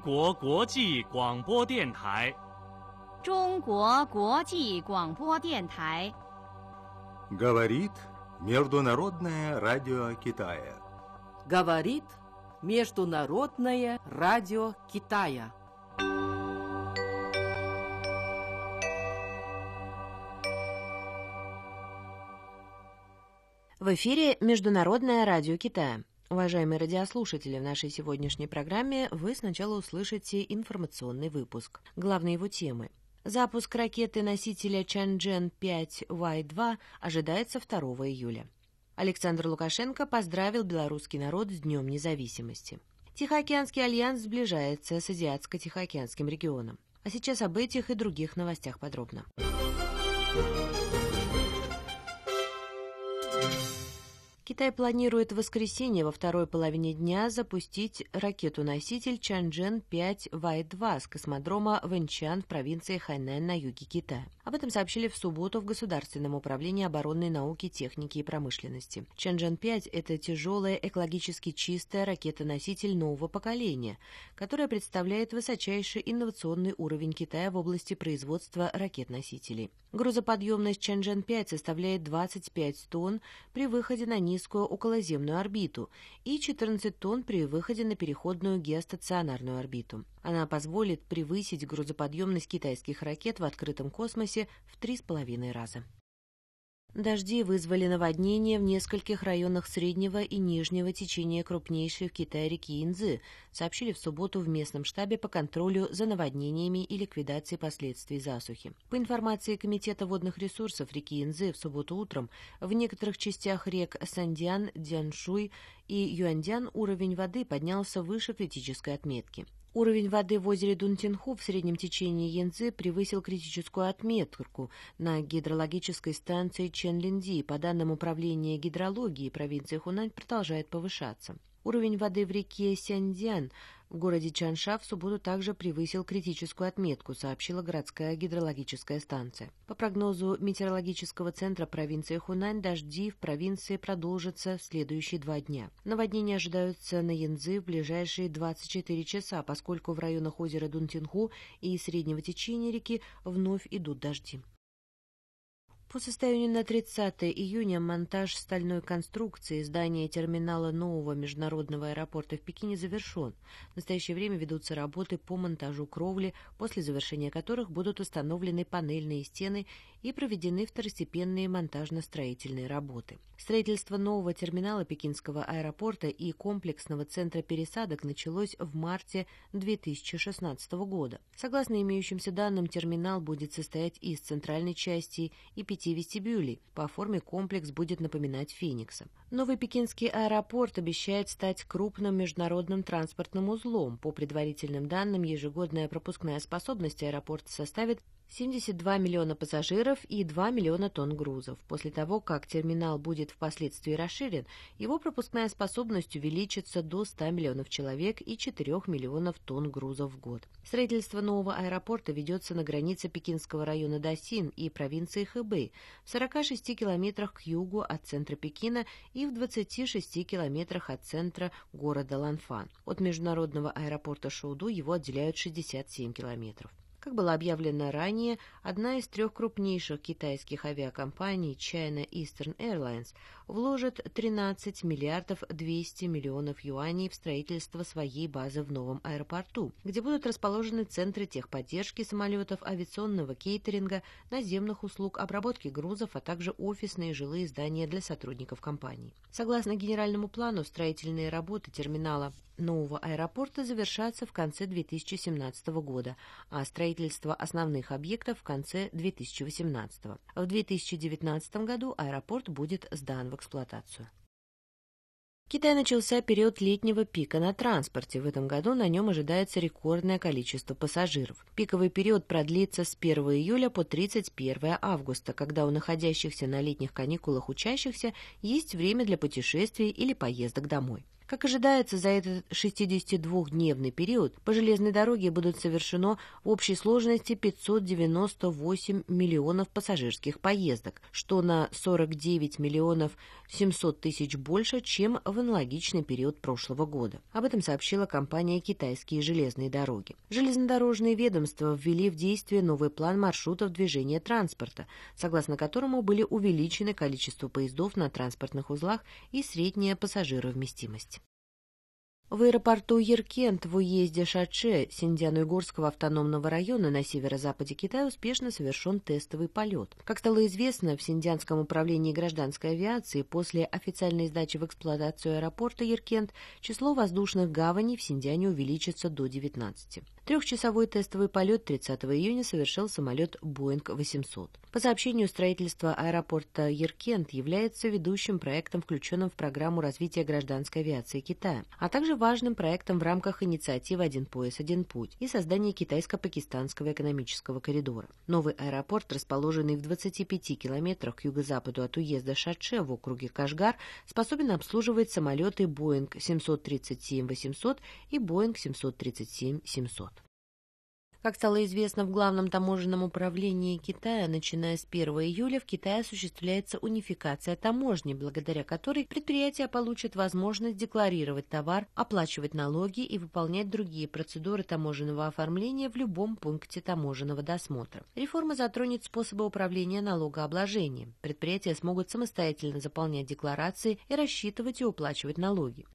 国国际广播电台。 中国国际广播电台。 Говорит Международное радио Китая. Говорит Международное радио Китая. В эфире Международное радио Китая. Уважаемые радиослушатели, в нашей сегодняшней программе вы сначала услышите информационный выпуск. Главные его темы. Запуск ракеты-носителя Чанчжэн-5Y2 ожидается 2 июля. Александр Лукашенко поздравил белорусский народ с Днем независимости. Тихоокеанский альянс сближается с Азиатско-Тихоокеанским регионом. А сейчас об этих и других новостях подробно. Китай планирует в воскресенье во второй половине дня запустить ракету-носитель Чанчжэн-5Y2 с космодрома Вэньчан в провинции Хайнань на юге Китая. Об этом сообщили в субботу в Государственном управлении оборонной науки, техники и промышленности. Чанчжэн-5 – это тяжелая, экологически чистая ракета-носитель нового поколения, которая представляет высочайший инновационный уровень Китая в области производства ракет-носителей. Грузоподъемность Чанчжэн-5 составляет 25 тонн при выходе на низкую околоземную орбиту и 14 тонн при выходе на переходную геостационарную орбиту. Она позволит превысить грузоподъемность китайских ракет в открытом космосе в 3,5 раза. Дожди вызвали наводнения в нескольких районах среднего и нижнего течения крупнейшей в Китае реки Янцзы, сообщили в субботу в местном штабе по контролю за наводнениями и ликвидацией последствий засухи. По информации Комитета водных ресурсов реки Янцзы, в субботу утром в некоторых частях рек Сандян, Дзяншуй и Юаньдян уровень воды поднялся выше критической отметки. Уровень воды в озере Дунтинху в среднем течении Янцзы превысил критическую отметку на гидрологической станции Чэнлинди. По данным Управления гидрологии провинции Хунань, продолжает повышаться. Уровень воды в реке Сяньцзян в городе Чанша в субботу также превысил критическую отметку, сообщила городская гидрологическая станция. По прогнозу метеорологического центра провинции Хунань, дожди в провинции продолжатся в следующие 2 дня. Наводнения ожидаются на Янцзы в ближайшие 24 часа, поскольку в районах озера Дунтинху и среднего течения реки вновь идут дожди. По состоянию на 30 июня монтаж стальной конструкции здания терминала нового международного аэропорта в Пекине завершен. В настоящее время ведутся работы по монтажу кровли, после завершения которых будут установлены панельные стены и проведены второстепенные монтажно-строительные работы. Строительство нового терминала Пекинского аэропорта и комплексного центра пересадок началось в марте 2016 года. Согласно имеющимся данным, терминал будет состоять из центральной части и 5 вестибюлей. По форме комплекс будет напоминать Феникса. Новый пекинский аэропорт обещает стать крупным международным транспортным узлом. По предварительным данным, ежегодная пропускная способность аэропорта составит 72 миллиона пассажиров и 2 миллиона тонн грузов. После того, как терминал будет впоследствии расширен, его пропускная способность увеличится до 100 миллионов человек и 4 миллионов тонн грузов в год. Строительство нового аэропорта ведется на границе пекинского района Дасин и провинции Хэбэй, в 46 километрах к югу от центра Пекина и в 26 километрах от центра города Ланфан. От международного аэропорта Шоуду его отделяют 67 километров. Как было объявлено ранее, одна из 3 крупнейших китайских авиакомпаний China Eastern Airlines вложит 13 миллиардов 200 миллионов юаней в строительство своей базы в новом аэропорту, где будут расположены центры техподдержки самолетов, авиационного кейтеринга, наземных услуг, обработки грузов, а также офисные и жилые здания для сотрудников компании. Согласно генеральному плану, строительные работы терминала нового аэропорта завершатся в конце 2017 года, а строительство основных объектов в конце 2018. В 2019 году аэропорт будет сдан в эксплуатацию. В Китае начался период летнего пика на транспорте. В этом году на нем ожидается рекордное количество пассажиров. Пиковый период продлится с 1 июля по 31 августа, когда у находящихся на летних каникулах учащихся есть время для путешествий или поездок домой. Как ожидается, за этот 62-дневный период по железной дороге будут совершено в общей сложности 598 миллионов пассажирских поездок, что на 49 миллионов 700 тысяч больше, чем в аналогичный период прошлого года. Об этом сообщила компания «Китайские железные дороги». Железнодорожные ведомства ввели в действие новый план маршрутов движения транспорта, согласно которому были увеличены количество поездов на транспортных узлах и средняя пассажировместимость. В аэропорту Яркент в уезде Шачэ Синьцзян-Уйгурского автономного района на северо-западе Китая успешно совершен тестовый полет. Как стало известно, в Синьцзянском управлении гражданской авиации после официальной сдачи в эксплуатацию аэропорта Яркент число воздушных гаваней в Синьцзяне увеличится до 19. Трехчасовой тестовый полет 30 июня совершил самолет Боинг-800. По сообщению, строительство аэропорта Яркент является ведущим проектом, включенным в программу развития гражданской авиации Китая, а также важным проектом в рамках инициативы «Один пояс, один путь» и создания китайско-пакистанского экономического коридора. Новый аэропорт, расположенный в 25 километрах к юго-западу от уезда Шачэ в округе Кашгар, способен обслуживать самолеты Боинг 737-800 и Боинг 737-700. Как стало известно в Главном таможенном управлении Китая, начиная с 1 июля в Китае осуществляется унификация таможни, благодаря которой предприятия получат возможность декларировать товар, оплачивать налоги и выполнять другие процедуры таможенного оформления в любом пункте таможенного досмотра. Реформа затронет способы управления налогообложением. Предприятия смогут самостоятельно заполнять декларации и рассчитывать и уплачивать налоги.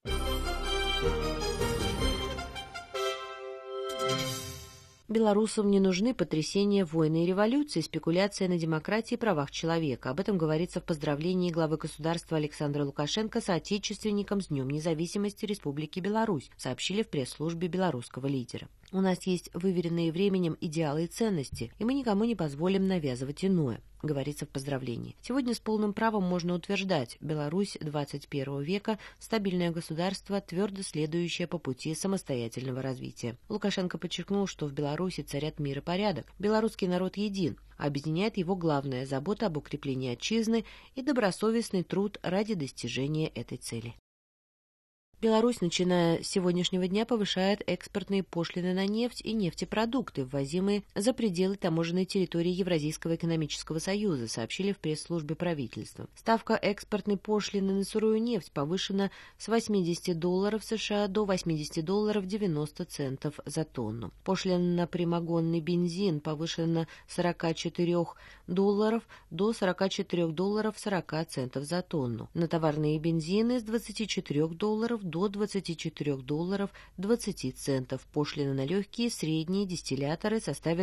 Белорусам не нужны потрясения, войны и революции, спекуляция на демократии и правах человека. Об этом говорится в поздравлении главы государства Александра Лукашенко соотечественникам с Днем независимости Республики Беларусь, сообщили в пресс-службе белорусского лидера. У нас есть выверенные временем идеалы и ценности, и мы никому не позволим навязывать иное, говорится в поздравлении. Сегодня с полным правом можно утверждать, Беларусь 21 века – стабильное государство, твердо следующее по пути самостоятельного развития. Лукашенко подчеркнул, что в Беларуси царят мир и порядок, белорусский народ един, а объединяет его главная забота об укреплении отчизны и добросовестный труд ради достижения этой цели. Беларусь, начиная с сегодняшнего дня, повышает экспортные пошлины на нефть и нефтепродукты, ввозимые за пределы таможенной территории Евразийского экономического союза, сообщили в пресс-службе правительства. Ставка экспортной пошлины на сырую нефть повышена с $80 США до $80.90 за тонну. Пошлина на прямогонный бензин повышена с $44 до $44.40 за тонну. На товарные бензины с $24 до $24.20. Пошлина на легкие средние дистилляторы составит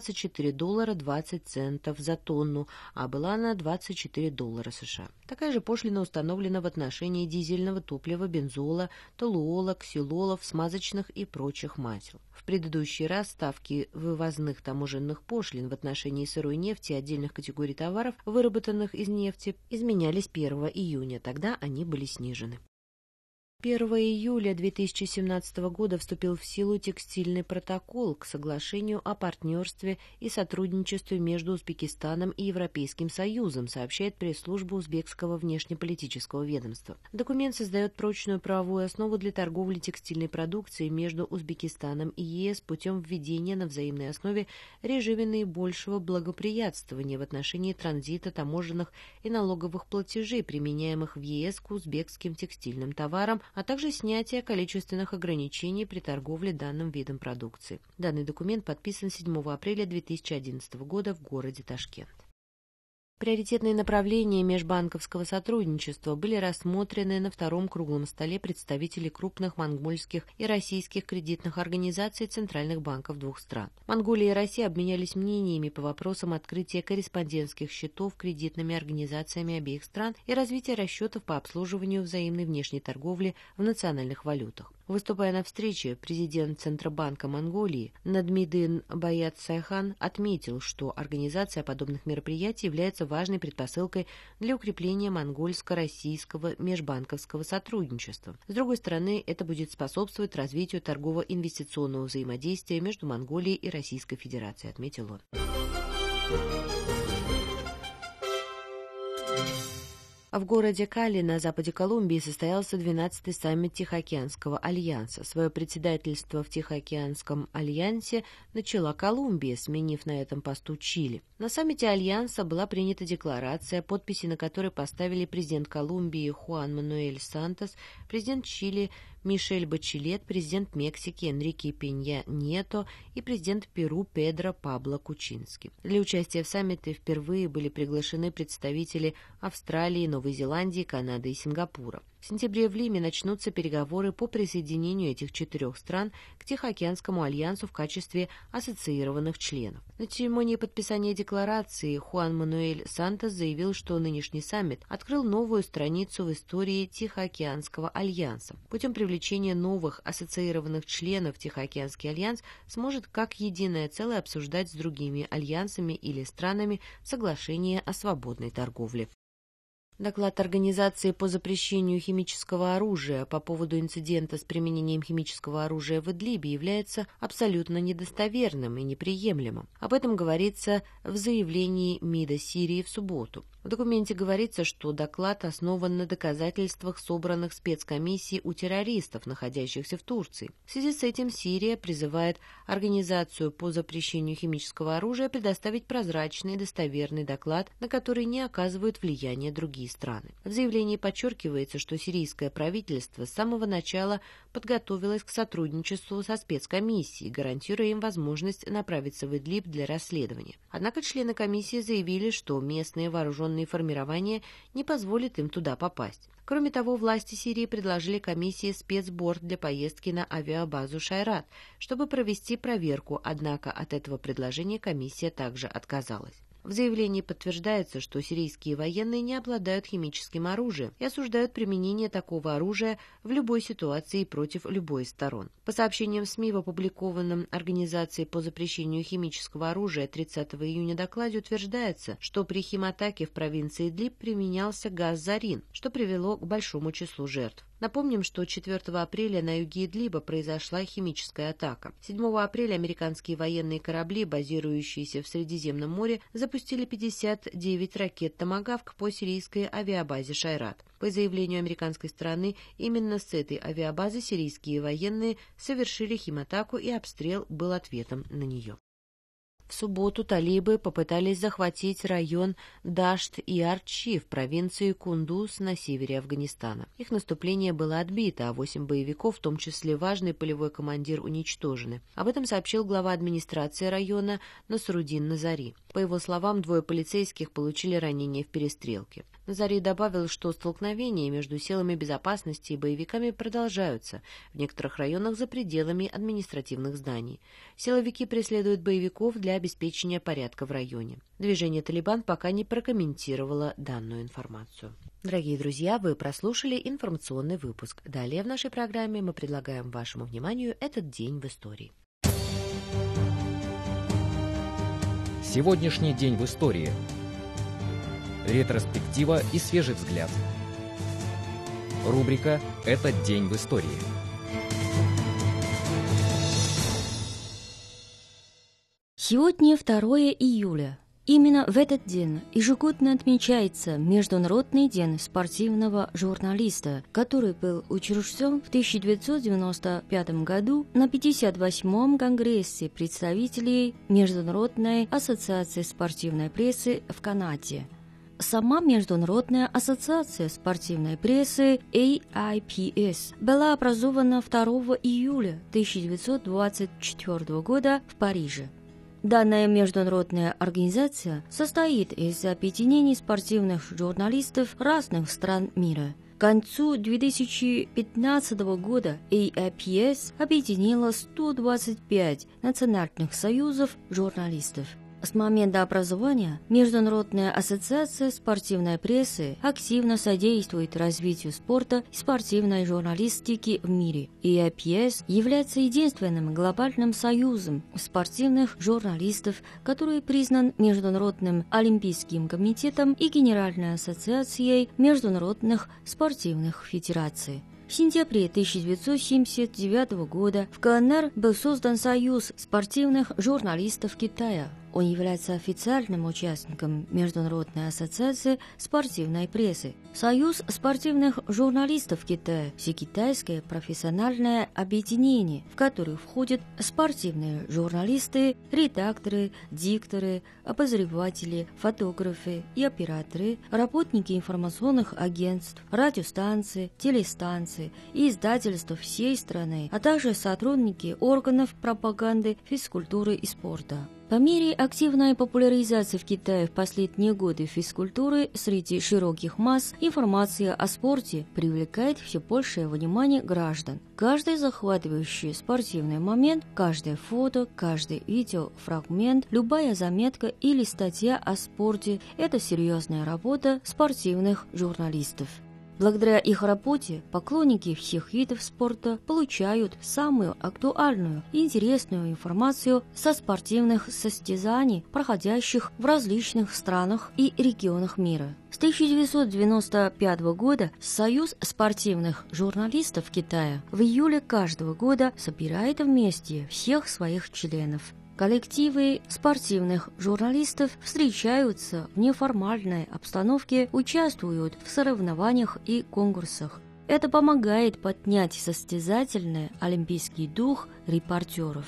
$24.20 за тонну, а была на $24 США. Такая же пошлина установлена в отношении дизельного топлива, бензола, толуола, ксилолов, смазочных и прочих масел. В предыдущий раз ставки вывозных таможенных пошлин в отношении сырой нефти и отдельных категорий товаров, выработанных из нефти, изменялись 1 июня, тогда они были снижены. 1 июля 2017 года вступил в силу текстильный протокол к соглашению о партнерстве и сотрудничестве между Узбекистаном и Европейским Союзом, сообщает пресс-служба Узбекского внешнеполитического ведомства. Документ создает прочную правовую основу для торговли текстильной продукцией между Узбекистаном и ЕС путем введения на взаимной основе режима наибольшего благоприятствования в отношении транзита таможенных и налоговых платежей, применяемых в ЕС к узбекским текстильным товарам, а также снятие количественных ограничений при торговле данным видом продукции. Данный документ подписан 7 апреля 2011 года в городе Ташкент. Приоритетные направления межбанковского сотрудничества были рассмотрены на втором круглом столе представителей крупных монгольских и российских кредитных организаций центральных банков двух стран. Монголия и Россия обменялись мнениями по вопросам открытия корреспондентских счетов кредитными организациями обеих стран и развития расчетов по обслуживанию взаимной внешней торговли в национальных валютах. Выступая на встрече, президент Центробанка Монголии Надмидын Баят-Сайхан отметил, что организация подобных мероприятий является важной предпосылкой для укрепления монгольско-российского межбанковского сотрудничества. С другой стороны, это будет способствовать развитию торгово-инвестиционного взаимодействия между Монголией и Российской Федерацией, отметил он. В городе Кали на западе Колумбии состоялся 12-й саммит Тихоокеанского альянса. Свое председательство в Тихоокеанском альянсе начала Колумбия, сменив на этом посту Чили. На саммите альянса была принята декларация, подписи на которой поставили президент Колумбии Хуан Мануэль Сантос, президент Чили Мишель Бачелет, президент Мексики Энрике Пенья Нието и президент Перу Педро Пабло Кучински. Для участия в саммите впервые были приглашены представители Австралии, Новой Зеландии, Канады и Сингапура. В сентябре в Лиме начнутся переговоры по присоединению этих 4 стран к Тихоокеанскому альянсу в качестве ассоциированных членов. На церемонии подписания декларации Хуан Мануэль Сантос заявил, что нынешний саммит открыл новую страницу в истории Тихоокеанского альянса. Путем привлечения новых ассоциированных членов Тихоокеанский альянс сможет как единое целое обсуждать с другими альянсами или странами соглашение о свободной торговле. Доклад Организации по запрещению химического оружия по поводу инцидента с применением химического оружия в Идлибе является абсолютно недостоверным и неприемлемым. Об этом говорится в заявлении МИДа Сирии в субботу. В документе говорится, что доклад основан на доказательствах, собранных спецкомиссией у террористов, находящихся в Турции. В связи с этим Сирия призывает Организацию по запрещению химического оружия предоставить прозрачный и достоверный доклад, на который не оказывают влияния другие страны. В заявлении подчеркивается, что сирийское правительство с самого начала подготовилось к сотрудничеству со спецкомиссией, гарантируя им возможность направиться в Идлиб для расследования. Однако члены комиссии заявили, что местные вооруженные формирования не позволят им туда попасть. Кроме того, власти Сирии предложили комиссии спецборд для поездки на авиабазу Шайрат, чтобы провести проверку, однако от этого предложения комиссия также отказалась. В заявлении подтверждается, что сирийские военные не обладают химическим оружием и осуждают применение такого оружия в любой ситуации и против любой из сторон. По сообщениям СМИ в опубликованном Организацией по запрещению химического оружия 30 июня докладе утверждается, что при химатаке в провинции Идлиб применялся газ зарин, что привело к большому числу жертв. Напомним, что 4 апреля на юге Идлиба произошла химическая атака. 7 апреля американские военные корабли, базирующиеся в Средиземном море, запустили 59 ракет «Томагавк» по сирийской авиабазе «Шайрат». По заявлению американской стороны, именно с этой авиабазы сирийские военные совершили химатаку, и обстрел был ответом на нее. В субботу талибы попытались захватить район Дашт и Арчи в провинции Кундуз на севере Афганистана. Их наступление было отбито, а 8 боевиков, в том числе важный полевой командир, уничтожены. Об этом сообщил глава администрации района Насрудин Назари. По его словам, 2 полицейских получили ранения в перестрелке. Назари добавил, что столкновения между силами безопасности и боевиками продолжаются в некоторых районах за пределами административных зданий. Силовики преследуют боевиков для обеспечения порядка в районе. Движение «Талибан» пока не прокомментировало данную информацию. Дорогие друзья, вы прослушали информационный выпуск. Далее в нашей программе мы предлагаем вашему вниманию этот день в истории. Сегодняшний день в истории. Ретроспектива и свежий взгляд. Рубрика «Этот день в истории». Сегодня 2 июля. Именно в этот день ежегодно отмечается Международный день спортивного журналиста, который был учрежден в 1995 году на 58-м Конгрессе представителей Международной ассоциации спортивной прессы в Канаде. Сама Международная ассоциация спортивной прессы AIPS была образована 2 июля 1924 года в Париже. Данная международная организация состоит из объединений спортивных журналистов разных стран мира. К концу 2015 года AIPS объединила 125 национальных союзов журналистов. С момента образования Международная ассоциация спортивной прессы активно содействует развитию спорта и спортивной журналистики в мире. AIPS является единственным глобальным союзом спортивных журналистов, который признан Международным олимпийским комитетом и Генеральной ассоциацией международных спортивных федераций. В сентябре 1979 года в КНР был создан Союз спортивных журналистов Китая. он является официальным участником Международной ассоциации спортивной прессы. Союз спортивных журналистов Китая – всекитайское профессиональное объединение, в которое входят спортивные журналисты, редакторы, дикторы, обозреватели, фотографы и операторы, работники информационных агентств, радиостанций, телестанций и издательств всей страны, а также сотрудники органов пропаганды, физкультуры и спорта. По мере активной популяризации в Китае в последние годы физкультуры среди широких масс информация о спорте привлекает все большее внимание граждан. Каждый захватывающий спортивный момент, каждое фото, каждый видеофрагмент, любая заметка или статья о спорте – это серьезная работа спортивных журналистов. Благодаря их работе поклонники всех видов спорта получают самую актуальную и интересную информацию со спортивных состязаний, проходящих в различных странах и регионах мира. С 1995 года Союз спортивных журналистов Китая в июле каждого года собирает вместе всех своих членов. Коллективы спортивных журналистов встречаются в неформальной обстановке, участвуют в соревнованиях и конкурсах. Это помогает поднять состязательный олимпийский дух репортеров.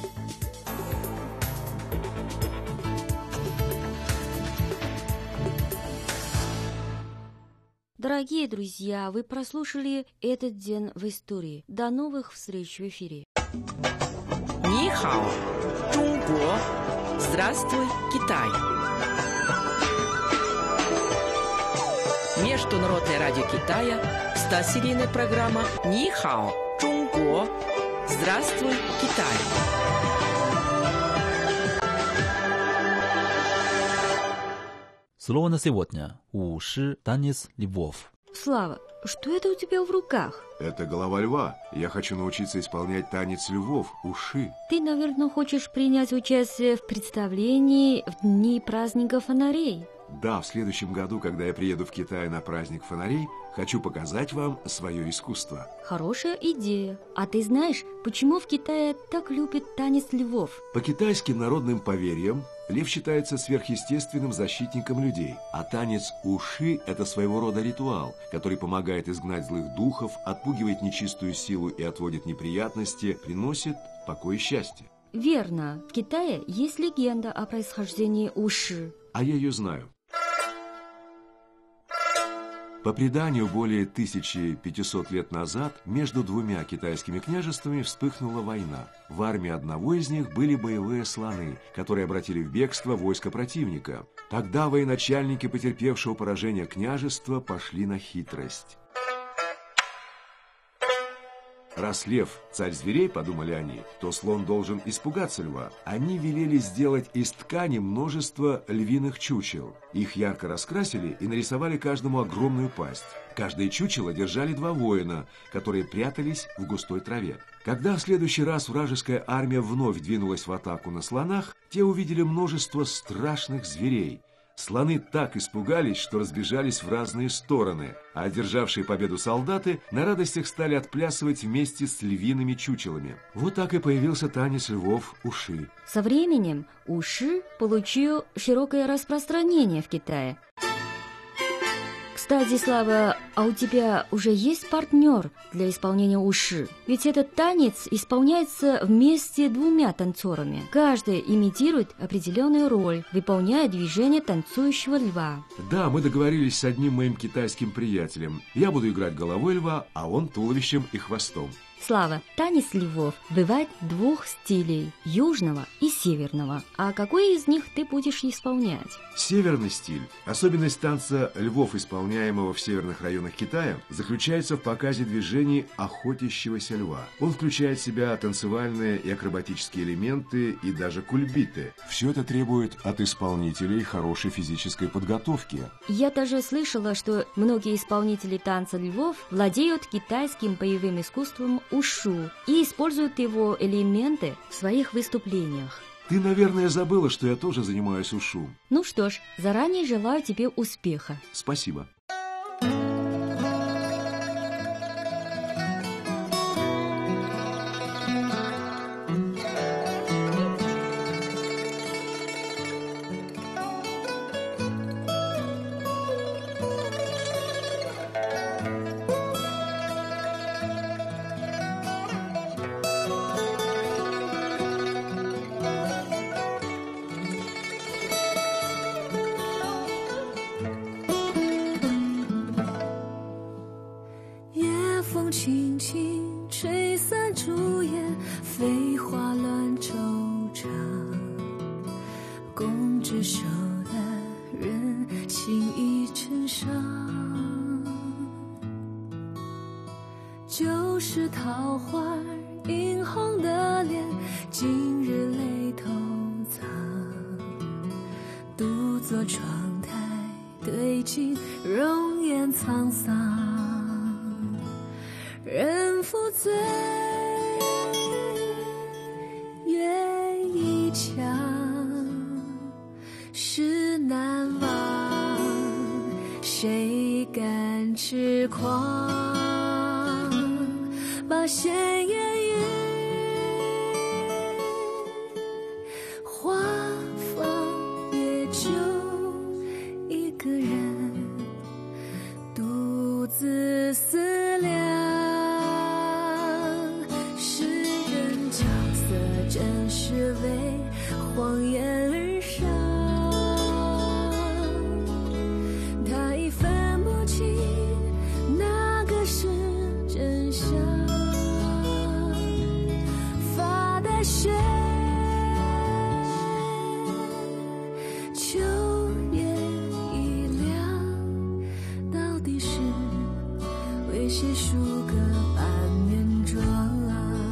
Дорогие друзья, вы прослушали «Этот день в истории». До новых встреч в эфире. Ни хао, Чунго. Здравствуй, Китай. Международное радио Китая, 100-серийная программа Ни хао, Чунго. Здравствуй, Китай. Слово на сегодня. Уши Танис Львов. Слава, что это у тебя в руках? Это голова льва. Я хочу научиться исполнять танец львов, уши. Ты, наверное, хочешь принять участие в представлении в дни праздника фонарей. Да, в следующем году, когда я приеду в Китай на праздник фонарей, хочу показать вам свое искусство. Хорошая идея. А ты знаешь, почему в Китае так любят танец львов? По китайским народным поверьям, лев считается сверхъестественным защитником людей, а танец уши – это своего рода ритуал, который помогает изгнать злых духов, отпугивает нечистую силу и отводит неприятности, приносит покой и счастье. Верно. В Китае есть легенда о происхождении уши. А я ее знаю. По преданию, более 1500 лет назад между двумя китайскими княжествами вспыхнула война. В армии одного из них были боевые слоны, которые обратили в бегство войско противника. Тогда военачальники потерпевшего поражение княжества пошли на хитрость. Раз лев – царь зверей, подумали они, то слон должен испугаться льва. Они велели сделать из ткани множество львиных чучел. Их ярко раскрасили и нарисовали каждому огромную пасть. Каждое чучело держали два воина, которые прятались в густой траве. Когда в следующий раз вражеская армия вновь двинулась в атаку на слонах, те увидели множество страшных зверей. Слоны так испугались, что разбежались в разные стороны, а одержавшие победу солдаты на радостях стали отплясывать вместе с львиными чучелами. Вот так и появился танец львов уши. Со временем уши получил широкое распространение в Китае. Кстати, Слава, а у тебя уже есть партнер для исполнения уши? Ведь этот танец исполняется вместе двумя танцорами. Каждый имитирует определенную роль, выполняя движение танцующего льва. Да, мы договорились с одним моим китайским приятелем. Я буду играть головой льва, а он туловищем и хвостом. Слава, танец львов бывает двух стилей – южного и северного. А какой из них ты будешь исполнять? Северный стиль. Особенность танца львов, исполняемого в северных районах Китая, заключается в показе движений охотящегося льва. Он включает в себя танцевальные и акробатические элементы и даже кульбиты. Все это требует от исполнителей хорошей физической подготовки. Я даже слышала, что многие исполнители танца львов владеют китайским боевым искусством ушу и используют его элементы в своих выступлениях. Ты, наверное, забыла, что я тоже занимаюсь ушу. Ну что ж, заранее желаю тебе успеха. Спасибо. 上，旧时桃花映红的脸，今日泪偷藏。独坐窗台对镜，容颜沧桑。人负醉，月一腔，事难忘。谁敢痴狂？把闲言语话放也就一个人独自思量。世人角色真是为谎言而生，他已分不清哪个是真相。发带雪，秋叶已凉，到底是为谁梳个半面妆啊？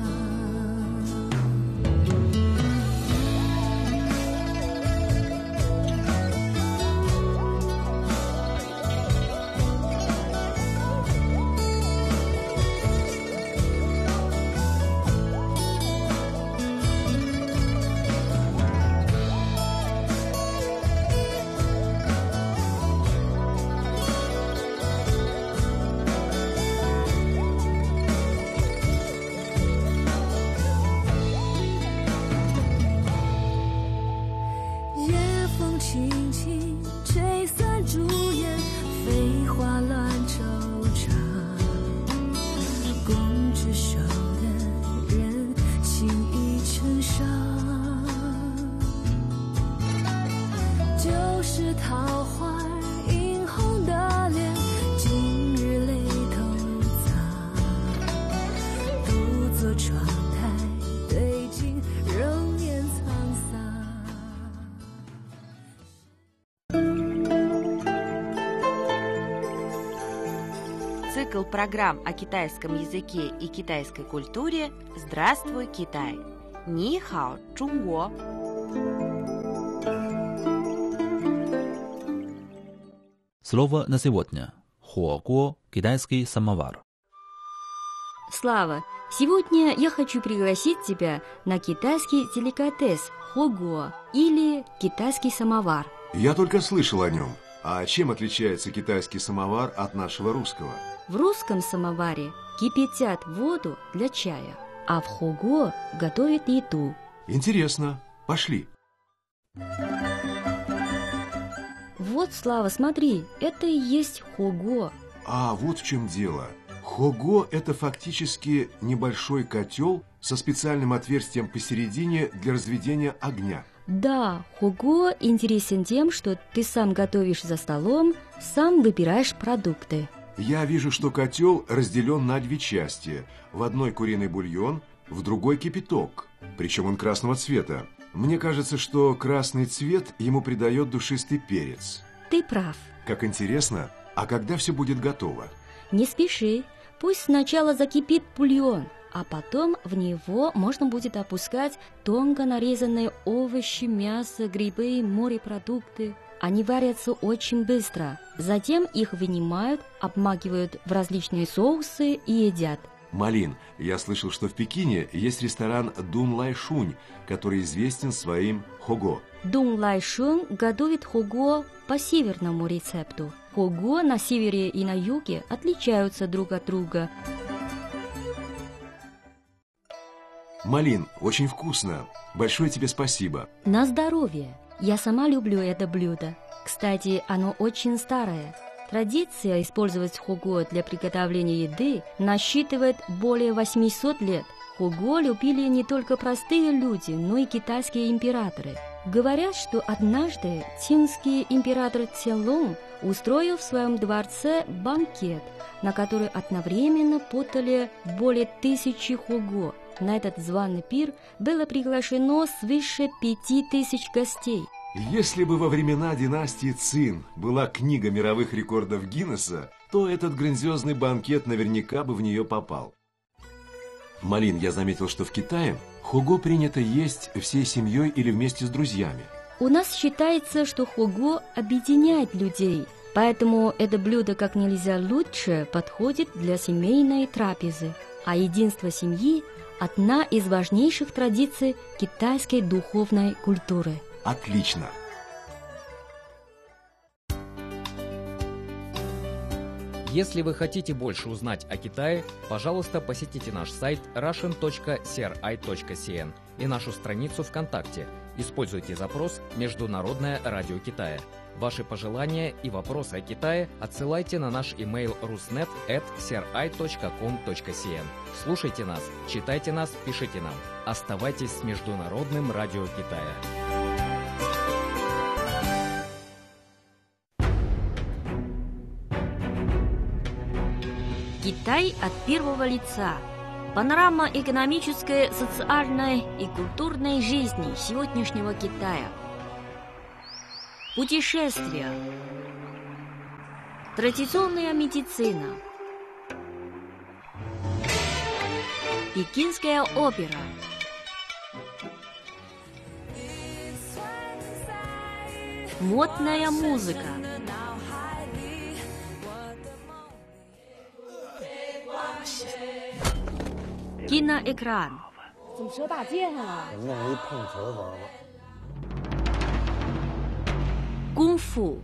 轻轻吹散朱颜，飞花乱惆怅。共执手的人，情已成伤。旧时桃花映红的脸，今日泪偷藏。独坐窗台对镜，容颜沧桑。 Цикл программ о китайском языке и китайской культуре «Здравствуй, Китай!» Ни хао, Чунго! Слово на сегодня. Хуого, китайский самовар. Слава, сегодня я хочу пригласить тебя на китайский деликатес хуго или китайский самовар. Я только слышал о нем. А чем отличается китайский самовар от нашего русского? В русском самоваре кипятят воду для чая, а в хуго готовят еду. Интересно. Пошли. Вот, Слава, смотри, это и есть хуго. А вот в чем дело. Хуго – это фактически небольшой котел со специальным отверстием посередине для разведения огня. Да, хуго интересен тем, что ты сам готовишь за столом, сам выбираешь продукты. Я вижу, что котел разделен на две части. В одной куриный бульон, в другой кипяток. Причем он красного цвета. Мне кажется, что красный цвет ему придает душистый перец. Ты прав. Как интересно. А когда все будет готово? Не спеши. Пусть сначала закипит бульон, а потом в него можно будет опускать тонко нарезанные овощи, мясо, грибы, морепродукты. Они варятся очень быстро. Затем их вынимают, обмакивают в различные соусы и едят. Малин, я слышал, что в Пекине есть ресторан Дун Лай Шунь, который известен своим хуго. Дун Лай Шунь готовит хуго по северному рецепту. Хуго на севере и на юге отличаются друг от друга. Малин, очень вкусно. Большое тебе спасибо. На здоровье. Я сама люблю это блюдо. Кстати, оно очень старое. Традиция использовать хуго для приготовления еды насчитывает более 800 лет. Хуго любили не только простые люди, но и китайские императоры. Говорят, что однажды цинский император Цзелун устроил в своем дворце банкет, на который одновременно подали более 1000 хуго. На этот званый пир было приглашено свыше 5000 гостей. Если бы во времена династии Цин была книга мировых рекордов Гиннесса, то этот грандиозный банкет наверняка бы в нее попал. Малин, я заметил, что в Китае хуго принято есть всей семьей или вместе с друзьями. У нас считается, что хуго объединяет людей, поэтому это блюдо как нельзя лучше подходит для семейной трапезы. А единство семьи – одна из важнейших традиций китайской духовной культуры. Отлично! Если вы хотите больше узнать о Китае, пожалуйста, посетите наш сайт russian.cri.cn и нашу страницу ВКонтакте. Используйте запрос «Международное радио Китая». Ваши пожелания и вопросы о Китае отсылайте на наш имейл rusnet@cri.com.cn. Слушайте нас, читайте нас, пишите нам. Оставайтесь с Международным радио Китая. Китай от первого лица. Панорама экономической, социальной и культурной жизни сегодняшнего Китая. Путешествия. Традиционная медицина. Пекинская опера. Модная музыка. Киноэкран. Кунг-фу.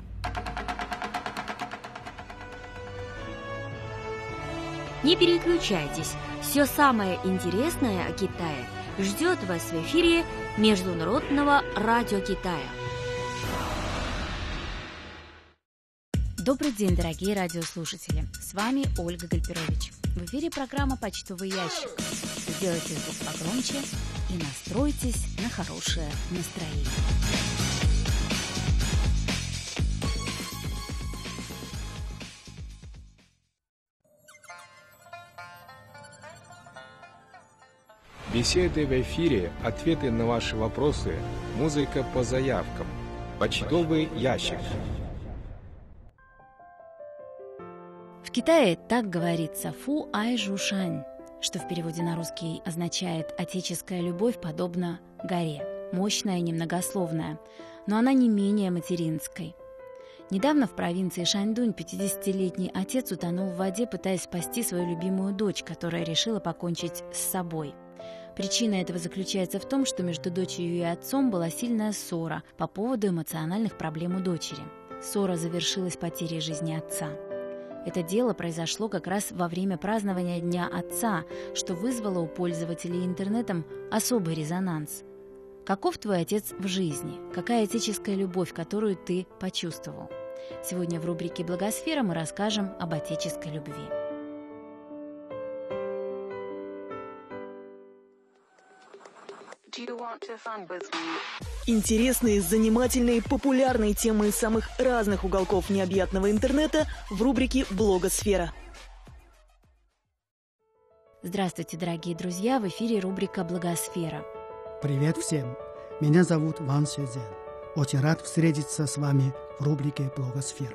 Не переключайтесь. Все самое интересное о Китае ждет вас в эфире Международного радио Китая. Добрый день, дорогие радиослушатели. С вами Ольга Гальперович. В эфире программа «Почтовый ящик». Сделайте звук погромче и настройтесь на хорошее настроение. Беседы в эфире, ответы на ваши вопросы, музыка по заявкам. Почтовый ящик. В Китае так говорится «фу ай жу шань», что в переводе на русский означает «отеческая любовь подобна горе», мощная и немногословная, но она не менее материнской. Недавно в провинции Шаньдунь 50-летний отец утонул в воде, пытаясь спасти свою любимую дочь, которая решила покончить с собой. Причина этого заключается в том, что между дочерью и отцом была сильная ссора по поводу эмоциональных проблем у дочери. Ссора завершилась потерей жизни отца. Это дело произошло как раз во время празднования Дня Отца, что вызвало у пользователей интернетом особый резонанс. Каков твой отец в жизни? Какая отеческая любовь, которую ты почувствовал? Сегодня в рубрике «Благосфера» мы расскажем об отеческой любви. Интересные, занимательные, популярные темы из самых разных уголков необъятного интернета в рубрике «Блогосфера». Здравствуйте, дорогие друзья! В эфире рубрика «Блогосфера». Привет всем! Меня зовут Ван Сюзен. Очень рад встретиться с вами в рубрике «Блогосфера».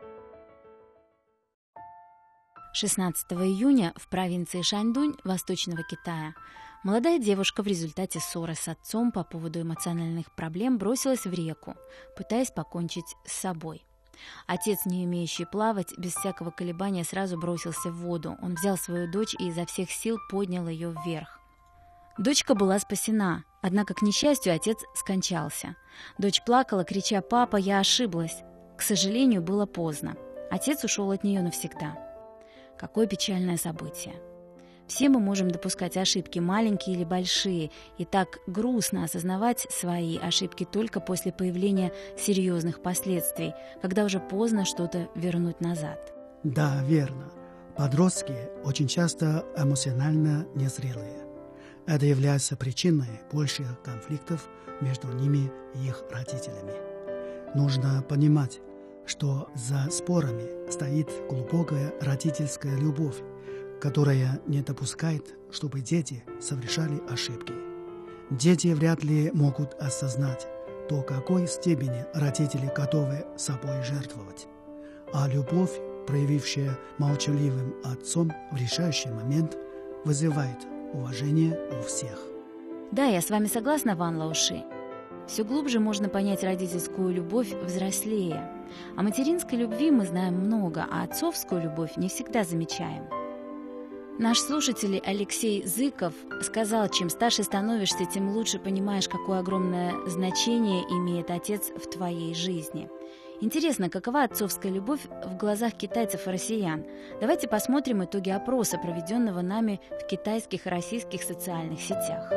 16 июня в провинции Шаньдунь Восточного Китая молодая девушка в результате ссоры с отцом по поводу эмоциональных проблем бросилась в реку, пытаясь покончить с собой. Отец, не умеющий плавать, без всякого колебания сразу бросился в воду. Он взял свою дочь и изо всех сил поднял ее вверх. Дочка была спасена, однако, к несчастью, отец скончался. Дочь плакала, крича: «Папа, я ошиблась!» К сожалению, было поздно. Отец ушел от нее навсегда. Какое печальное событие! Все мы можем допускать ошибки, маленькие или большие, и так грустно осознавать свои ошибки только после появления серьезных последствий, когда уже поздно что-то вернуть назад. Да, верно. Подростки очень часто эмоционально незрелые. Это является причиной больших конфликтов между ними и их родителями. Нужно понимать, что за спорами стоит глубокая родительская любовь, которая не допускает, чтобы дети совершали ошибки. Дети вряд ли могут осознать до какой степени родители готовы собой жертвовать. А любовь, проявившая молчаливым отцом в решающий момент, вызывает уважение у всех. Да, я с вами согласна, Ван Лауши. Все глубже можно понять родительскую любовь взрослее. О материнской любви мы знаем много, а отцовскую любовь не всегда замечаем. Наш слушатель Алексей Зыков сказал, чем старше становишься, тем лучше понимаешь, какое огромное значение имеет отец в твоей жизни. Интересно, какова отцовская любовь в глазах китайцев и россиян? Давайте посмотрим итоги опроса, проведенного нами в китайских и российских социальных сетях.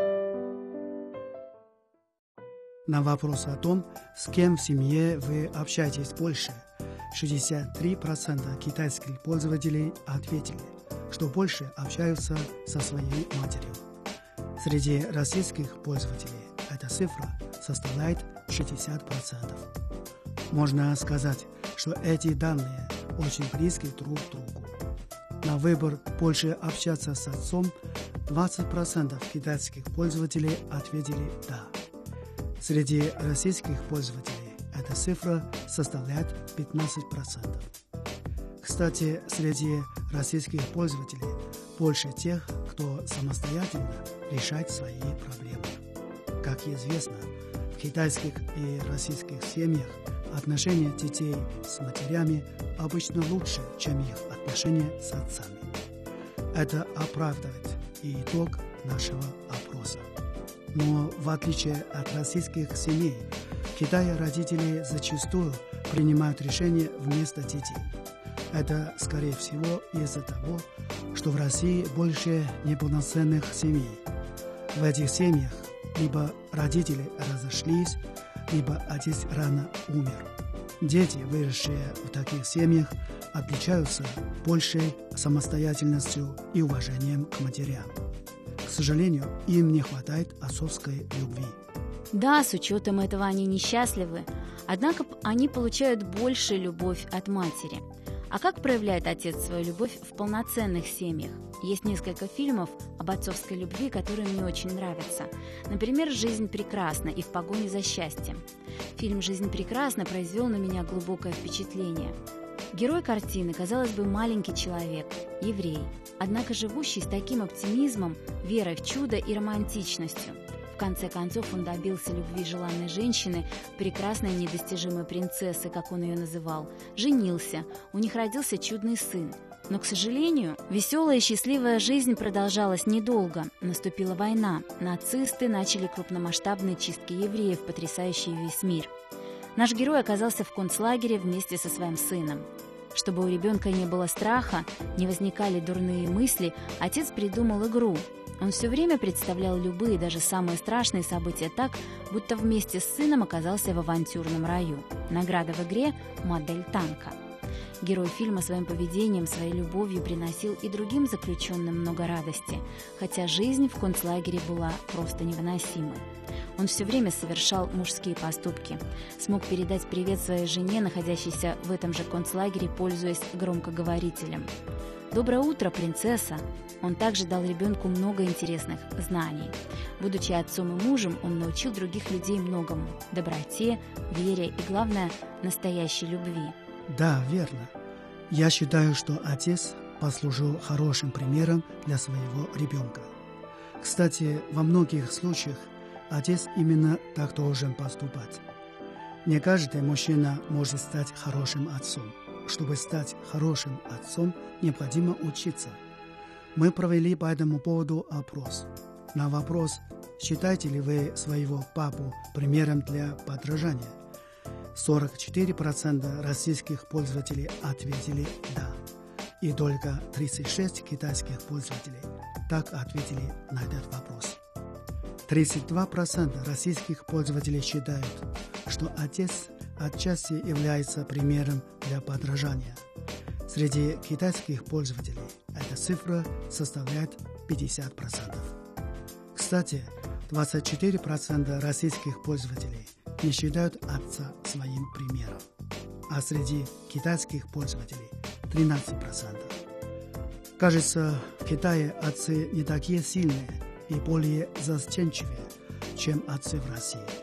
На вопрос о том, с кем в семье вы общаетесь больше, 63% китайских пользователей ответили, что больше общаются со своей матерью. Среди российских пользователей эта цифра составляет 60%. Можно сказать, что эти данные очень близки друг к другу. На выбор больше общаться с отцом 20% китайских пользователей ответили «да». Среди российских пользователей эта цифра составляет 15%. Кстати, среди российских пользователей больше тех, кто самостоятельно решает свои проблемы. Как известно, в китайских и российских семьях отношения детей с матерями обычно лучше, чем их отношения с отцами. Это оправдывает и итог нашего опроса. Но в отличие от российских семей, в Китае родители зачастую принимают решения вместо детей. Это, скорее всего, из-за того, что в России больше неполноценных семей. В этих семьях либо родители разошлись, либо отец рано умер. Дети, выросшие в таких семьях, отличаются большей самостоятельностью и уважением к матерям. К сожалению, им не хватает отцовской любви. Да, с учетом этого они несчастливы, однако они получают больше любовь от матери. А как проявляет отец свою любовь в полноценных семьях? Есть несколько фильмов об отцовской любви, которые мне очень нравятся. Например, «Жизнь прекрасна» и «В погоне за счастьем». Фильм «Жизнь прекрасна» произвел на меня глубокое впечатление. Герой картины, казалось бы, маленький человек, еврей, однако живущий с таким оптимизмом, верой в чудо и романтичностью. В конце концов он добился любви желанной женщины, прекрасной недостижимой принцессы, как он ее называл, женился, у них родился чудный сын. Но, к сожалению, веселая и счастливая жизнь продолжалась недолго. Наступила война, нацисты начали крупномасштабные чистки евреев, потрясающие весь мир. Наш герой оказался в концлагере вместе со своим сыном. Чтобы у ребенка не было страха, не возникали дурные мысли, отец придумал игру. Он все время представлял любые, даже самые страшные события так, будто вместе с сыном оказался в авантюрном раю. Награда в игре – модель танка. Герой фильма своим поведением, своей любовью приносил и другим заключенным много радости, хотя жизнь в концлагере была просто невыносимой. Он все время совершал мужские поступки. Смог передать привет своей жене, находящейся в этом же концлагере, пользуясь громкоговорителем. «Доброе утро, принцесса!» Он также дал ребенку много интересных знаний. Будучи отцом и мужем, он научил других людей многому – доброте, вере и, главное, настоящей любви. Да, верно. Я считаю, что отец послужил хорошим примером для своего ребенка. Кстати, во многих случаях отец именно так должен поступать. Не каждый мужчина может стать хорошим отцом. Чтобы стать хорошим отцом, необходимо учиться. Мы провели по этому поводу опрос. На вопрос, считаете ли вы своего папу примером для подражания, 44% российских пользователей ответили «да», и только 36% китайских пользователей так ответили на этот вопрос. 32% российских пользователей считают, что отец отчасти является примером для подражания. Среди китайских пользователей эта цифра составляет 50%. Кстати, 24% российских пользователей не считают отца своим примером, а среди китайских пользователей 13%. Кажется, в Китае отцы не такие сильные и более застенчивые, чем отцы в России.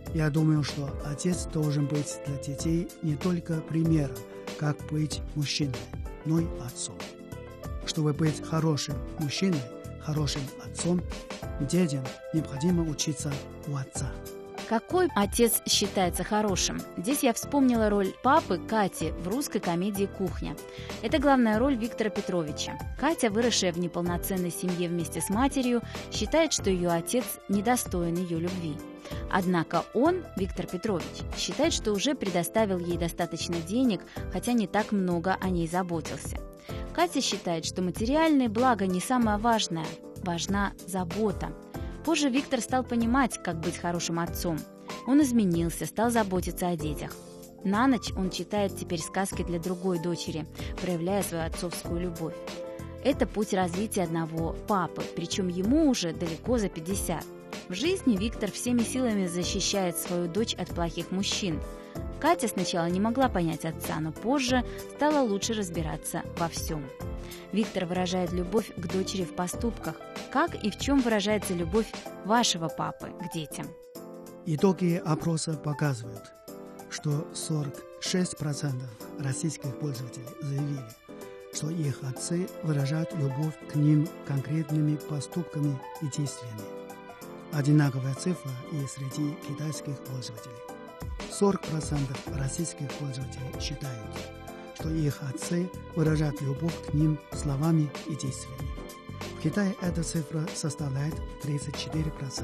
Я думаю, что отец должен быть для детей не только примером, как быть мужчиной, но и отцом. Чтобы быть хорошим мужчиной, хорошим отцом, детям необходимо учиться у отца. Какой отец считается хорошим? Здесь я вспомнила роль папы Кати в русской комедии «Кухня». Это главная роль Виктора Петровича. Катя, выросшая в неполноценной семье вместе с матерью, считает, что ее отец недостоин ее любви. Однако он, Виктор Петрович, считает, что уже предоставил ей достаточно денег, хотя не так много о ней заботился. Катя считает, что материальные блага не самое важное, важна забота. Позже Виктор стал понимать, как быть хорошим отцом. Он изменился, стал заботиться о детях. На ночь он читает теперь сказки для другой дочери, проявляя свою отцовскую любовь. Это путь развития одного папы, причем ему уже далеко за 50. В жизни Виктор всеми силами защищает свою дочь от плохих мужчин. Катя сначала не могла понять отца, но позже стала лучше разбираться во всем. Виктор выражает любовь к дочери в поступках. Как и в чем выражается любовь вашего папы к детям? Итоги опроса показывают, что 46% российских пользователей заявили, что их отцы выражают любовь к ним конкретными поступками и действиями. Одинаковая цифра и среди китайских пользователей. 40% российских пользователей считают, что их отцы выражают любовь к ним словами и действиями. В Китае эта цифра составляет 34%.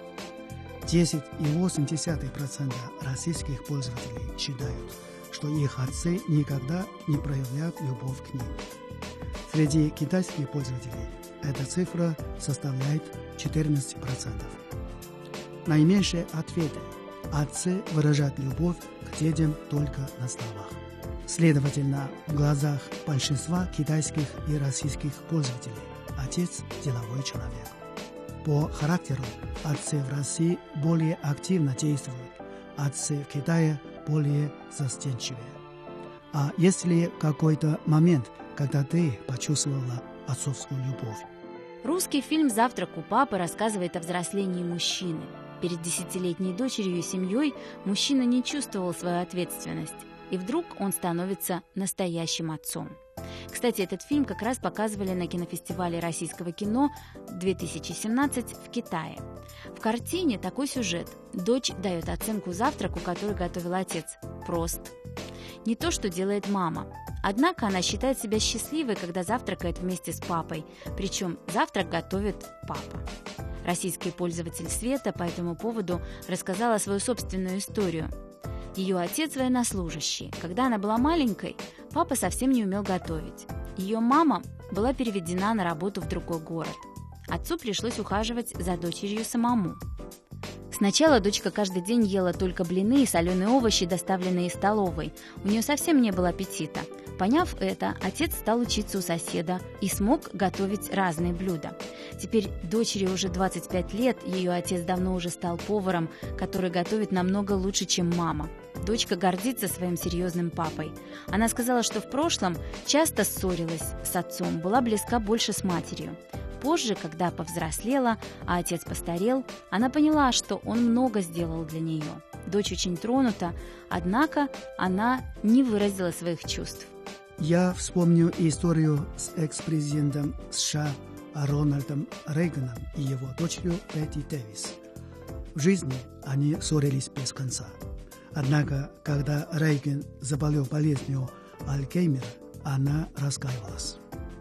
10,8% российских пользователей считают, что их отцы никогда не проявляют любовь к ним. Среди китайских пользователей эта цифра составляет 14%. Наименьшие ответы: отцы выражают любовь к детям только на словах. Следовательно, в глазах большинства китайских и российских пользователей отец – деловой человек. По характеру отцы в России более активно действуют, отцы в Китае более застенчивые. А есть ли какой-то момент, когда ты почувствовала отцовскую любовь? Русский фильм «Завтрак у папы» рассказывает о взрослении мужчины. Перед 10-летней дочерью и семьей мужчина не чувствовал свою ответственность, и вдруг он становится настоящим отцом. Кстати, этот фильм как раз показывали на кинофестивале российского кино 2017 в Китае. В картине такой сюжет. Дочь дает оценку завтраку, который готовил отец. Прост. Не то, что делает мама. Однако она считает себя счастливой, когда завтракает вместе с папой. Причем завтрак готовит папа. Российский пользователь Света по этому поводу рассказала свою собственную историю. Ее отец военнослужащий. Когда она была маленькой, папа совсем не умел готовить. Ее мама была переведена на работу в другой город. Отцу пришлось ухаживать за дочерью самому. Сначала дочка каждый день ела только блины и соленые овощи, доставленные из столовой. У нее совсем не было аппетита. Поняв это, отец стал учиться у соседа и смог готовить разные блюда. Теперь дочери уже 25 лет, ее отец давно уже стал поваром, который готовит намного лучше, чем мама. Дочка гордится своим серьезным папой. Она сказала, что в прошлом часто ссорилась с отцом, была близка больше с матерью. Позже, когда повзрослела, а отец постарел, она поняла, что он много сделал для нее. Дочь очень тронута, однако она не выразила своих чувств. Я вспомню историю с экс-президентом США Рональдом Рейганом и его дочерью Бетти Дэвис. В жизни они ссорились без конца. Однако, когда Рейган заболел болезнью Альцгеймера, она раскаивалась.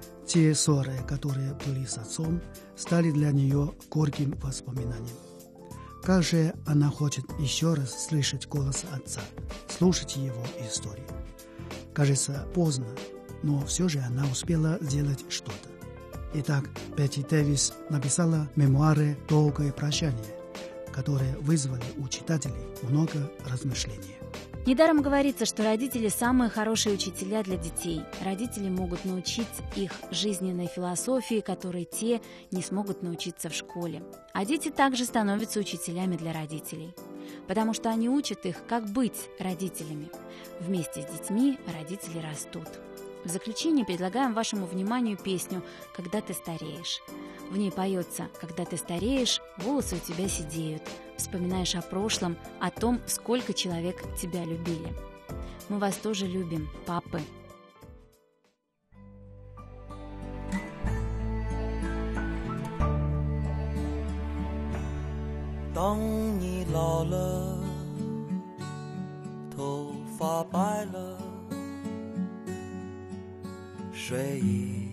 Те ссоры, которые были с отцом, стали для нее горьким воспоминанием. Как же она хочет еще раз слышать голос отца, слушать его истории. Кажется, поздно, но все же она успела сделать что-то. Итак, Бетти Дэвис написала мемуары «Долгое прощание», которые вызвали у читателей много размышлений. Недаром говорится, что родители – самые хорошие учителя для детей. Родители могут научить их жизненной философии, которой те не смогут научиться в школе. А дети также становятся учителями для родителей, потому что они учат их, как быть родителями. Вместе с детьми родители растут. В заключение предлагаем вашему вниманию песню «Когда ты стареешь». В ней поется: «Когда ты стареешь, волосы у тебя седеют, вспоминаешь о прошлом, о том, сколько человек тебя любили. Мы вас тоже любим, папы. 当你老了，头发白了，睡意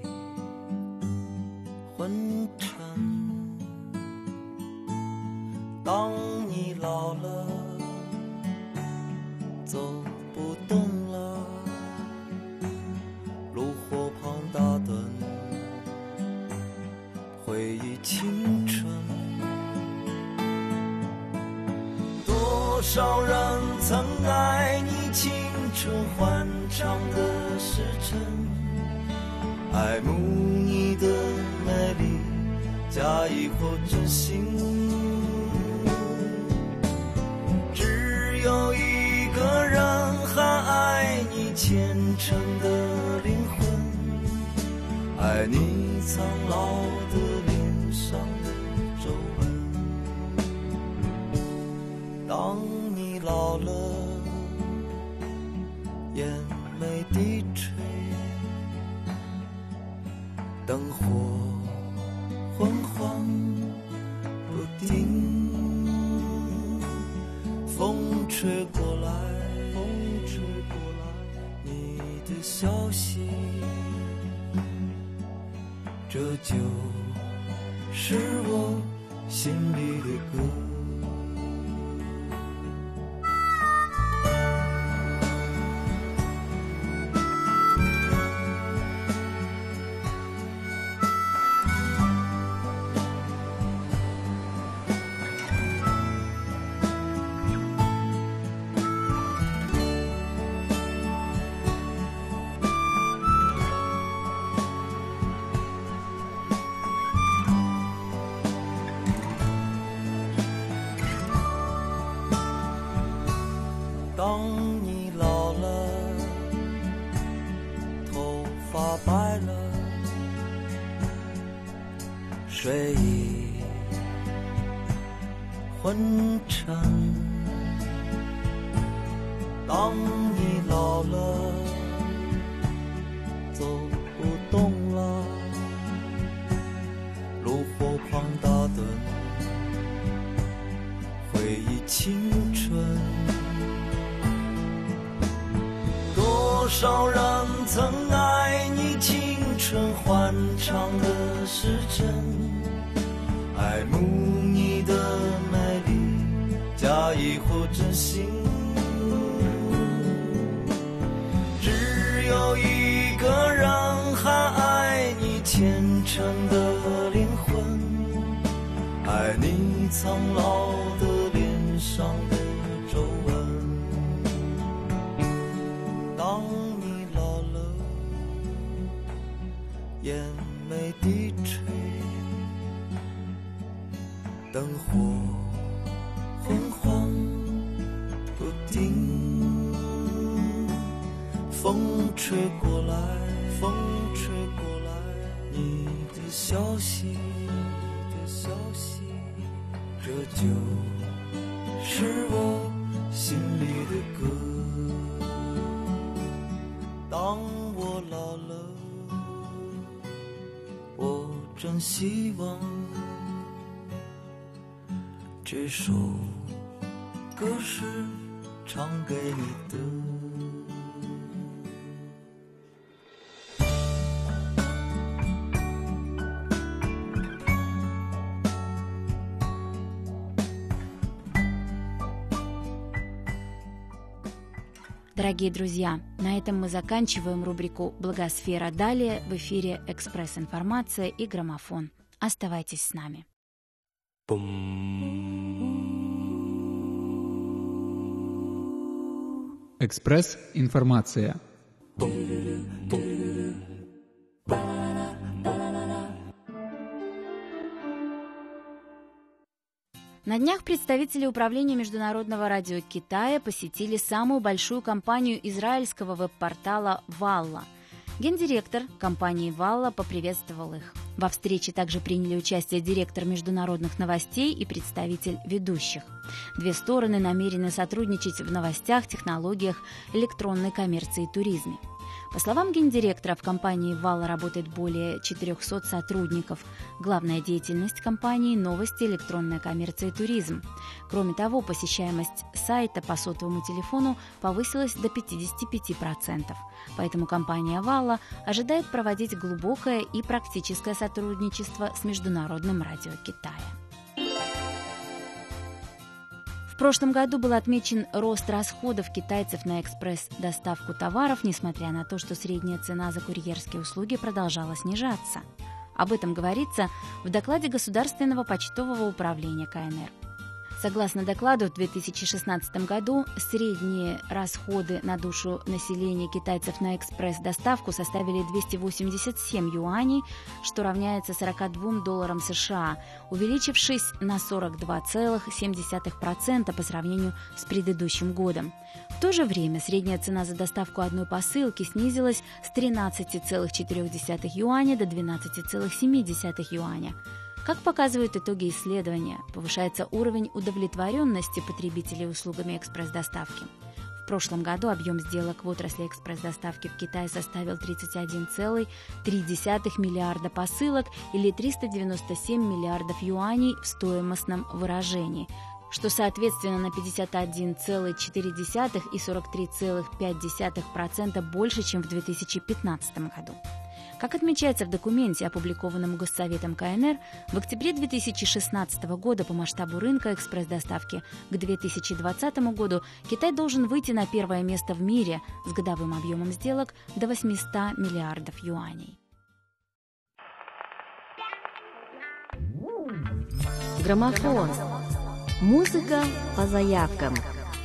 昏沉。当你老了，走不动了，炉火旁打盹，回忆青春。多少人曾爱你青春欢畅的时辰，爱慕你的美丽，假意或真心。只有一个人还爱你虔诚的灵魂，爱你苍老的脸上的皱纹。当你老了，眼眉低垂，灯火昏黄不定，风吹过来，你的消息，这就是我心里的歌。当你老了，头发白了，睡意昏沉。当你老了，走不动了，炉火旁打盹，回忆青春。多少人曾爱你青春欢畅的时辰，爱慕你的美丽，假意或真心。只有一个人还爱你虔诚的灵魂，爱你苍老的脸上的皱纹。当你老了，眼眉低垂，灯火昏黄不定，风吹过来，你的消息，这就是我心里的歌。当我老了，我真希望这首歌是唱给你的。 Дорогие друзья, на этом мы заканчиваем рубрику «Благосфера». Далее в эфире «Экспресс-информация» и «Граммофон». Оставайтесь с нами. «Экспресс-информация». На днях представители Управления Международного радио Китая посетили самую большую компанию израильского веб-портала «Валла». Гендиректор компании «Валла» поприветствовал их. Во встрече также приняли участие директор международных новостей и представитель ведущих. Две стороны намерены сотрудничать в новостях, технологиях, электронной коммерции и туризме. По словам гендиректора, в компании «Вала» работает более 400 сотрудников. Главная деятельность компании – новости, электронная коммерция и туризм. Кроме того, посещаемость сайта по сотовому телефону повысилась до 55%. Поэтому компания «Вала» ожидает проводить глубокое и практическое сотрудничество с Международным радио Китая. В прошлом году был отмечен рост расходов китайцев на экспресс-доставку товаров, несмотря на то, что средняя цена за курьерские услуги продолжала снижаться. Об этом говорится в докладе Государственного почтового управления КНР. Согласно докладу, в 2016 году средние расходы на душу населения китайцев на экспресс-доставку составили 287 юаней, что равняется $42 США, увеличившись на 42,7% по сравнению с предыдущим годом. В то же время средняя цена за доставку одной посылки снизилась с 13,4 юаня до 12,7 юаня. Как показывают итоги исследования, повышается уровень удовлетворенности потребителей услугами экспресс-доставки. В прошлом году объем сделок в отрасли экспресс-доставки в Китае составил 31,3 миллиарда посылок или 397 миллиардов юаней в стоимостном выражении, что соответственно на 51,4 и 43,5% больше, чем в 2015 году. Как отмечается в документе, опубликованном Госсоветом КНР, в октябре 2016 года по масштабу рынка экспресс-доставки к 2020 году Китай должен выйти на первое место в мире с годовым объемом сделок до 800 миллиардов юаней. Граммофон. Музыка по заявкам.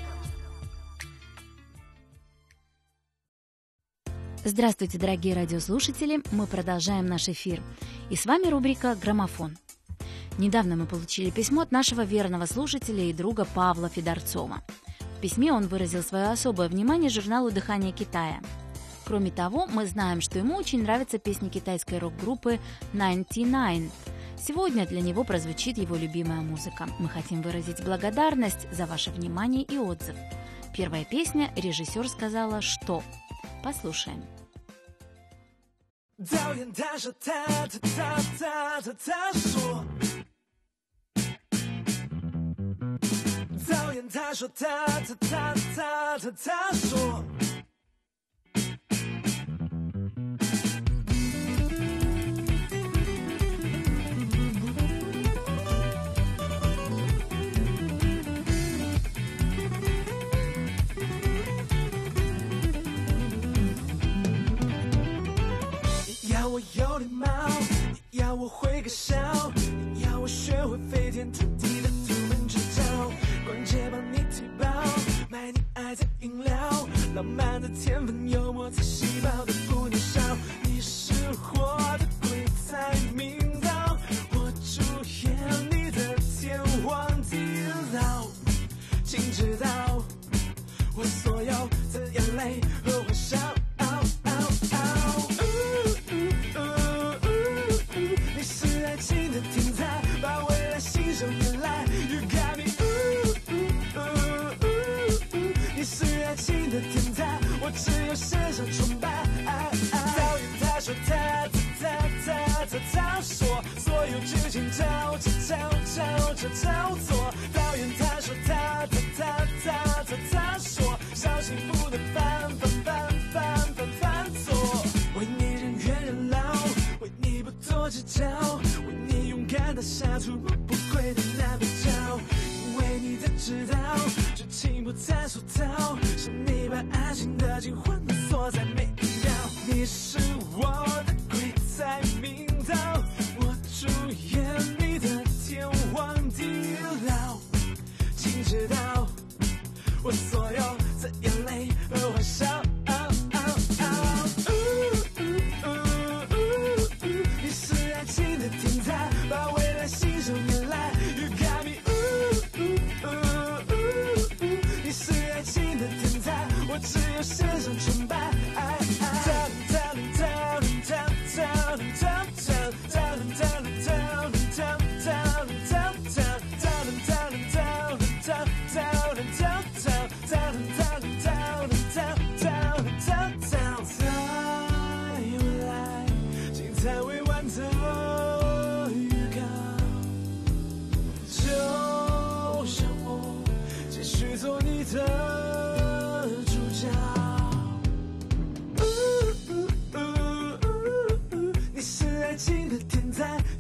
Здравствуйте, дорогие радиослушатели! Мы продолжаем наш эфир. И с вами рубрика «Граммофон». Недавно мы получили письмо от нашего верного слушателя и друга Павла Федорцова. В письме он выразил свое особое внимание журналу «Дыхание Китая». Кроме того, мы знаем, что ему очень нравятся песни китайской рок-группы 99. Сегодня для него прозвучит его любимая музыка. Мы хотим выразить благодарность за ваше внимание и отзыв. Первая песня режиссер сказала «Что?». Послушаем. 导演他说他说，导演他说他说。我有礼貌，你要我会个笑，你要我学会飞天遁地的图门之招，逛街帮你提包，买你爱的饮料，浪漫的天分，幽默在细胞的不年少，你是我的鬼才明道，我主演你的天荒地老，请知道我所有的眼泪和欢笑。我只有身上崇拜。导演他说他说，所有剧情照做。导演他说他说，小幸福的反错。为你人怨人老，为你不多计较，为你勇敢地下出不跪的那杯酒。因为你的知道，剧情不再俗套，是你把爱情的精魂锁在每一秒。你是我的鬼才明道，我主演你的天荒地老，请知道我所有的眼泪和欢笑。你是爱情的天才，把未来信手拈来。You got me。你是爱情的天才，我只有身上崇拜。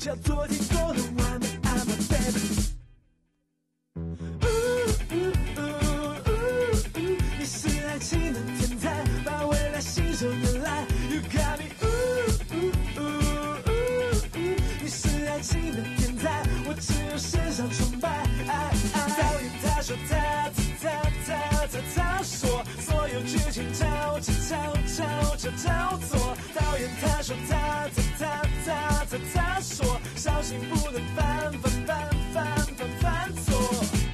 像昨天过的完美 I'm a baby。你是爱情的天才，把未来信手拈来。You got me， 你是爱情的天才，我只有身上崇拜。导演他说他说，所有剧情照做。导演他说他说，小心不能犯错。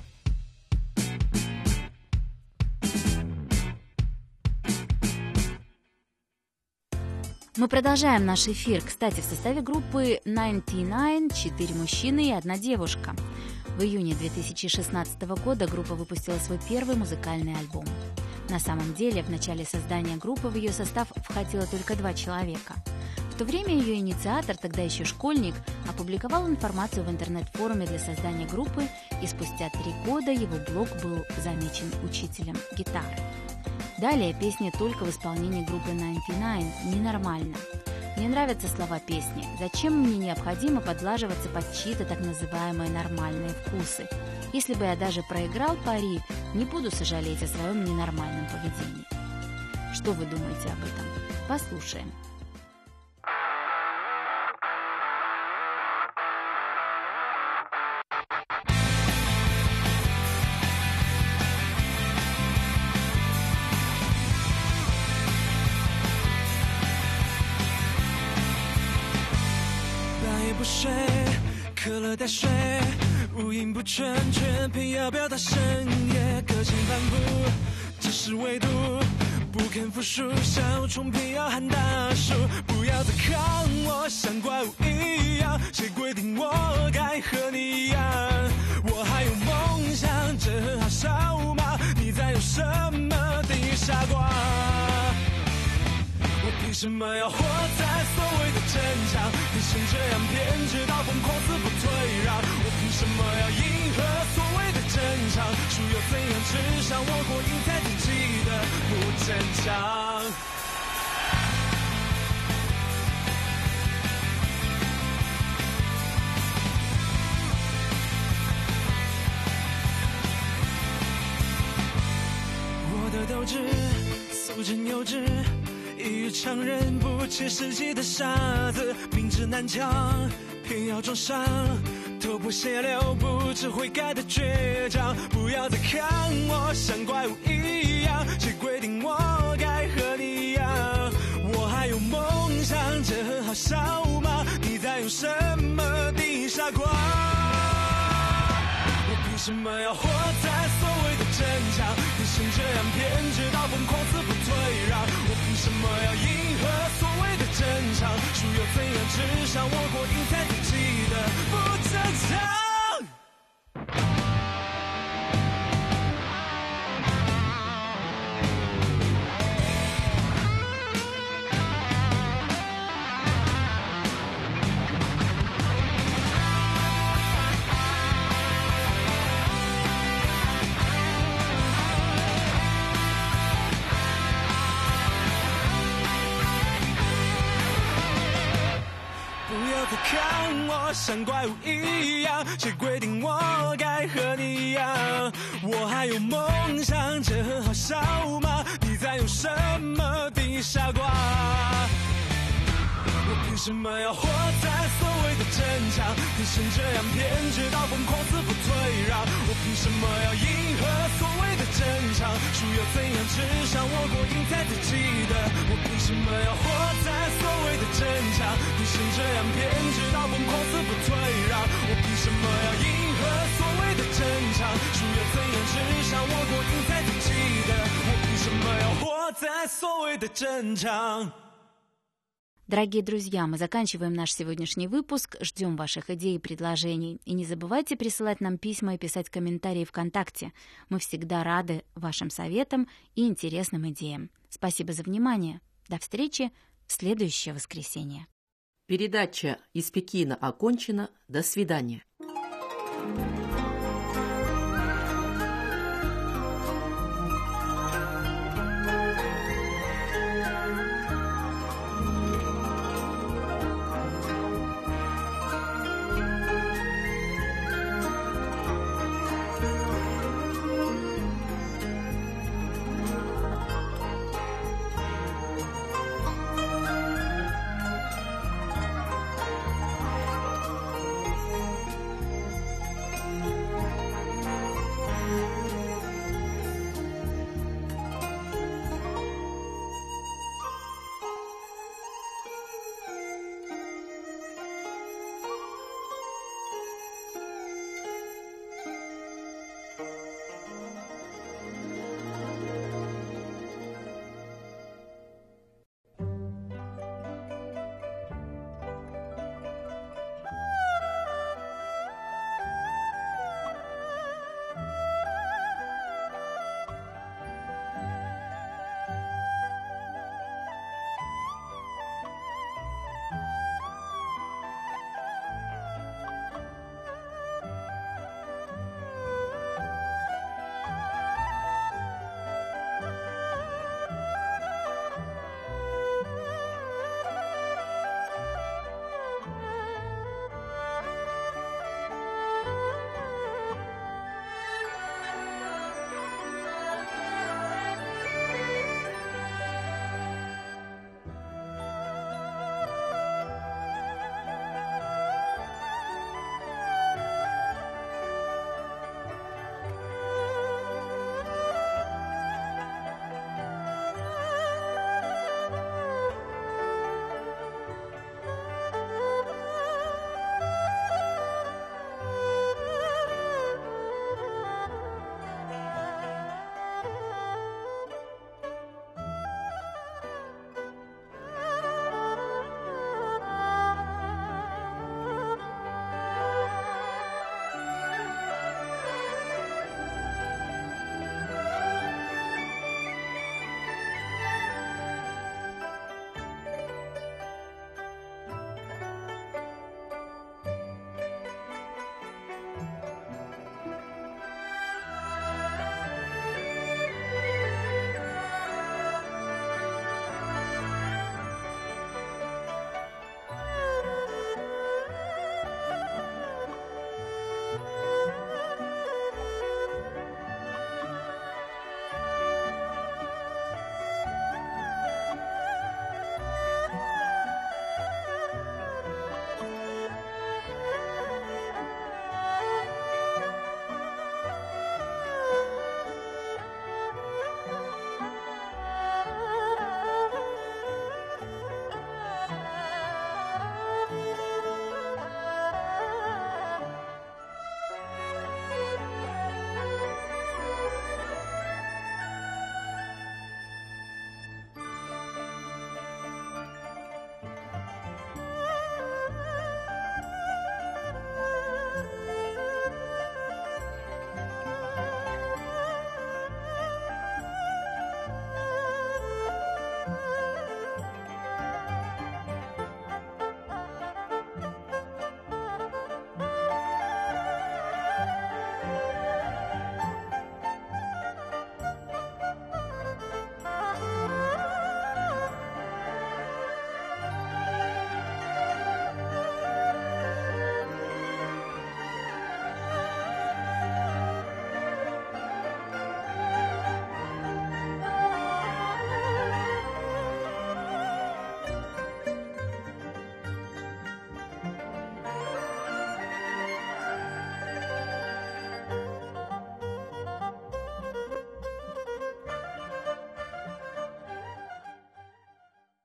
Мы продолжаем наш эфир. Кстати, в составе группы 99 4 мужчины и 1 девушка. В июне 2016 года группа выпустила свой первый музыкальный альбом. На самом деле, в начале создания группы в ее состав входило только 2 человека. В то время ее инициатор, тогда еще школьник, опубликовал информацию в интернет-форуме для создания группы, и спустя 3 года его блог был замечен учителем гитары. Далее песня только в исполнении группы 99 «Ненормально». Мне нравятся слова песни. Зачем мне необходимо подлаживаться под чьи-то так называемые нормальные вкусы? Если бы я даже проиграл пари, не буду сожалеть о своем ненормальном поведении. Что вы думаете об этом? Послушаем. 不睡，渴了带水，五音不全，却偏要表达深夜，个性反复，只是唯独不肯服输，小虫偏要喊大树，不要再看我像怪物一样，谁规定我该和你一样？我还有梦想，这很好笑吗？你在有什么的傻瓜？我凭什么要活在所谓的正常？你像这样偏执到疯狂死不退让。我凭什么要迎合所谓的正常？输又怎样？至少我过赢才自己的不正常。我的斗志素真幼稚，异于常人，不切实际的傻子，明知难抢，偏要装上，头破血流，不知悔改的倔强。不要再看我像怪物一样，谁规定我该和你一样？我还有梦想，这很好笑吗？你在用什么的傻瓜？我凭什么要活在所谓的正常？你像这样偏执到疯狂死不退让。我凭什么要迎合所谓的正常？输又怎样？至少我过赢才自己的不正常。看我像怪物一样，谁规定我该和你一样？我还有梦想，这很好笑吗？你在用什么的傻瓜？我凭什么要活在所谓的正常？你像这样偏执到疯狂死不退让。我凭什么要迎合所谓的正常？输又怎样？至少我过赢才自己的。我凭什么要活在所谓的正常？你像这样偏执到疯狂死不退让。我凭什么要迎合所谓的正常？输又怎样？至少我过赢才自己的。我凭什么要活在所谓的正常？ Дорогие друзья, мы заканчиваем наш сегодняшний выпуск. Ждем ваших идей и предложений. И не забывайте присылать нам письма и писать комментарии ВКонтакте. Мы всегда рады вашим советам и интересным идеям. Спасибо за внимание. До встречи в следующее воскресенье. Передача из Пекина окончена. До свидания.